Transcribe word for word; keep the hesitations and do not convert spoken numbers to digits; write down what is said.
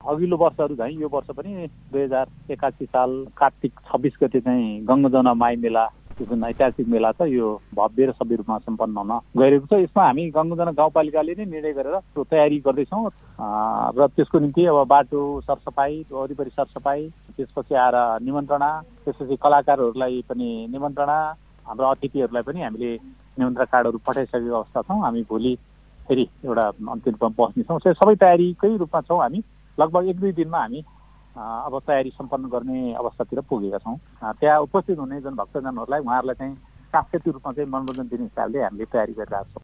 अघिल्लो वर्षहरू झैँ यो वर्ष पनि दुई हजार एकासी साल कार्तिक छब्बिस गते चाहिँ गङ्गाजमुना माई मेला जुन ऐतिहासिक मेला छ यो भव्य र सभ्य रूपमा सम्पन्न हुन गइरहेको छ। यसमा हामी गङ्गाजमुना गाउँपालिकाले नै निर्णय गरेर तयारी गर्दैछौँ र त्यसको निम्ति अब बाटो सरसफाई, वरिपरि सरसफाई, त्यसपछि आएर निमन्त्रणा, त्यसपछि कलाकारहरूलाई पनि निमन्त्रणा, हाम्रो अतिथिहरूलाई पनि हामीले निमन्त्रणा कार्डहरू पठाइसकेको अवस्था छौँ। हामी भोलि फेरि एउटा अन्तिम रूपमा बस्नेछौँ। सबै तयारीकै रूपमा छौँ हामी। लगभग एक दुई दिनमा हामी अब तयारी सम्पन्न गर्ने अवस्थातिर पुगेका छौँ। त्यहाँ उपस्थित हुने जुन भक्तजनहरूलाई उहाँहरूलाई चाहिँ सांस्कृतिक रूपमा चाहिँ मनोरञ्जन दिने हिसाबले हामीले तयारी गरिरहेका छौँ।